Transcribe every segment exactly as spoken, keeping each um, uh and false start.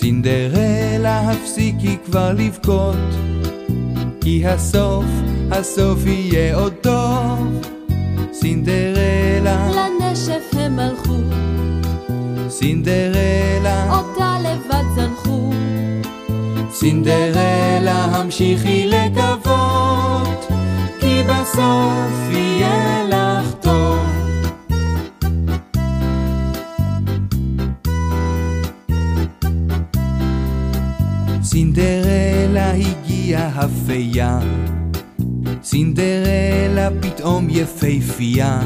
סינדרלה הפסיקי כבר לבכות, כי הסוף, הסוף יהיה עוד טוב. סינדרלה לנשף הם הלכו, סינדרלה אותה לבד זנחו. סינדרלה המשיכי לקוות, כי בסוף יהיה לך טוב. סינדרלה הגיעה הפיה, סינדרלה פתאום יפהפייה.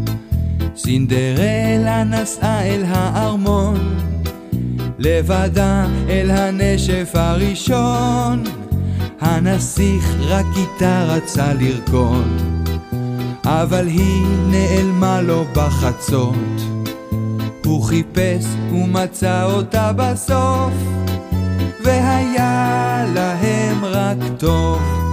סינדרלה נסעה אל הארמון, לבדה אל הנשף הראשון. הנסיך רק איתה רצה לרקוד, אבל היא נעלמה לו בחצות. הוא חיפש ומצא אותה בסוף, והיה להם רק טוב.